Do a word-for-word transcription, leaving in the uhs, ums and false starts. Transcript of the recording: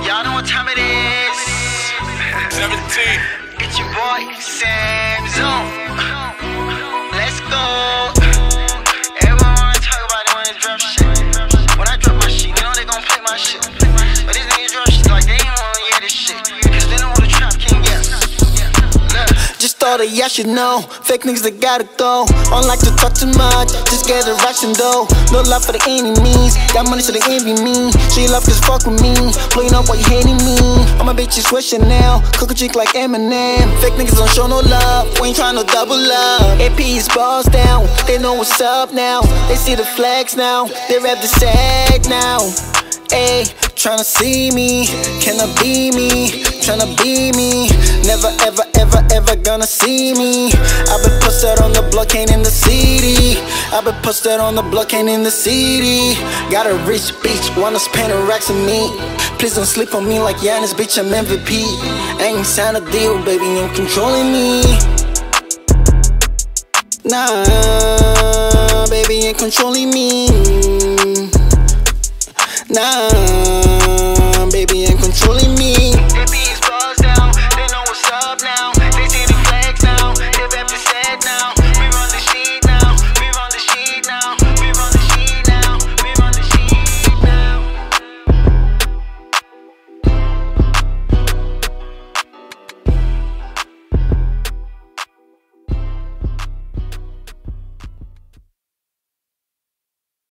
Y'all know what time it is. seventeen. It's your boy, Sam Zone. Let's go. Everyone wanna talk about it when they drop shit. When I drop my shit, you know they gon' play my shit. But these niggas drop shit like they ain't wanna hear this shit. Cause they know what the trap king gets. Just thought that y'all should know, fake niggas that gotta go. Don't like to talk too much, just get a ration though. No love for the enemies, got money so they envy me. She love cause fuck with me, blowing up while you hating me. All my bitches with Chanel, cook a chick like Eminem. Fake niggas don't show no love, we ain't tryna double up. A P is balls down, they know what's up now. They see the flags now, they rap the sag now. Ayy, tryna see me, can I be me? Tryna be me, never ever ever ever gonna see me. I've been posted on the block, ain't in the city. I've been posted on the block, ain't in the city. Got a rich bitch, wanna spend her racks on me. Please don't sleep on me like Giannis, bitch, I'm M V P. Ain't signed a deal, baby, you're controlling me. Nah, baby, you're controlling me. Nah, baby, I'm controlling